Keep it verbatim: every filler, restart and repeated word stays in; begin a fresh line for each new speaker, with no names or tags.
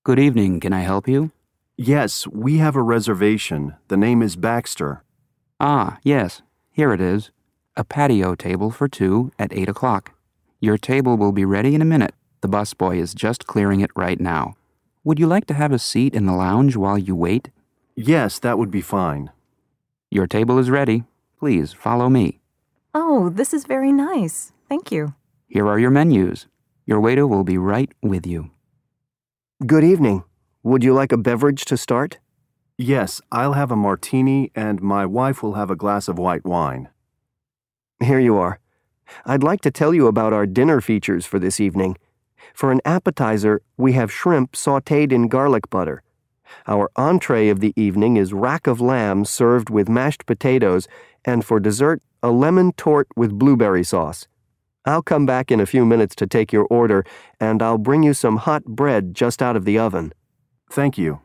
Good evening. Can I help you?
Yes, we have a reservation. The name is Baxter.
Ah, yes. Here it is. A patio table for two at eight o'clock. Your table will be ready in a minute. The busboy is just clearing it right now. Would you like to have a seat in the lounge while you wait?
Yes, that would be fine.
Your table is ready. Please follow me.
Oh, this is very nice. Thank you.
Here are your menus. Your waiter will be right with you.
Good evening. Would you like a beverage to start?
Yes, I'll have a martini and my wife will have a glass of white wine.
Here you are. I'd like to tell you about our dinner features for this evening. For an appetizer, we have shrimp sautéed in garlic butter. Our entree of the evening is rack of lamb served with mashed potatoes, and for dessert, a lemon tort with blueberry sauce. I'll come back in a few minutes to take your order, and I'll bring you some hot bread just out of the oven.
Thank you.